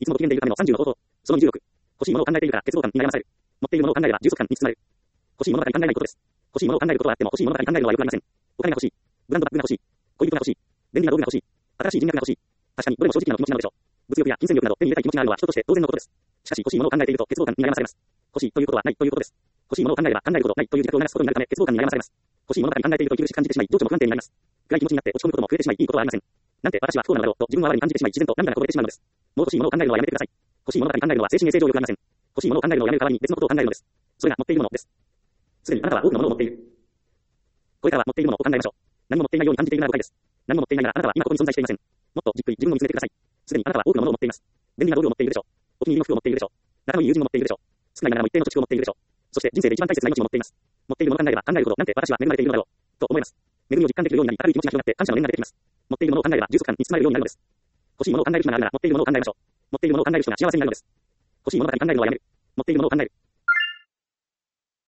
いつもご機嫌でいるための30の方法。その26。欲しいものを考えているから絶望感に悩まされる。持っているものを考えれば充足感に包まれる。欲しいものばかり考えないことです。欲しいものを考えることはあっても欲しいものばかり考えるのはよくありません。お金が欲しい。ブランドバッグが欲しい。恋人が欲しい。便利な道具が欲しい。新しい人脈が欲しい。確かにどれも正直なの気持ちなのでしょう。物欲や金銭力など手に入れたい気持ちがあるのは人として当然のことです。しかし欲しいものを考えていると絶望感に悩まされます。欲しいということはないということです。欲しいものを考えれば考えるほどないという自覚を促すことになるため絶望感に悩まされます。欲しいものばかり考えていると息苦しく感じてしまい情緒も不安定になります。暗い気持ちになって落ち込むことも増えてしまいいいことはありません。なんて私は不幸なのだろうと自分は我に感じてしまい自然と涙がこぼれてしまうのです。もう欲しいものを考えるのはやめてください。欲しいものばかり考えるのは精神衛生上良くありません。欲しいものを考えるのをやめる代わりに別のことを考えるのです。それが持っているものです。すでにあなたは多くのものを持っている。これからは持っているものを考えましょう。何も持っていないように感じているなら誤解です。何も持っていないならあなたは今ここに存在していません。もっとじっくり自分を見つめてください。すでにあなたは多くのものを持っています。便利な道具を持っているでしょう。お気に入りの服を持っているでしょう。仲のいい友人を持っているでしょう。少ないながらも一定の貯蓄を持っているでしょう。そして人生で一番大切な命を持っています。持っているものを考えれば考えるほどなんて私は恵まれているのだろうと思います。恵みを実感できるようになり明るい気持ちが広がって感謝の念が出てきます。持っているものを考えれば充足感に包まれるようになるのです。欲しいものを考える暇があるなら持っているものを考えましょう。持っているものを考える人が幸せになるのです。欲しいものばかり考えるのはやめる。持っているものを考える。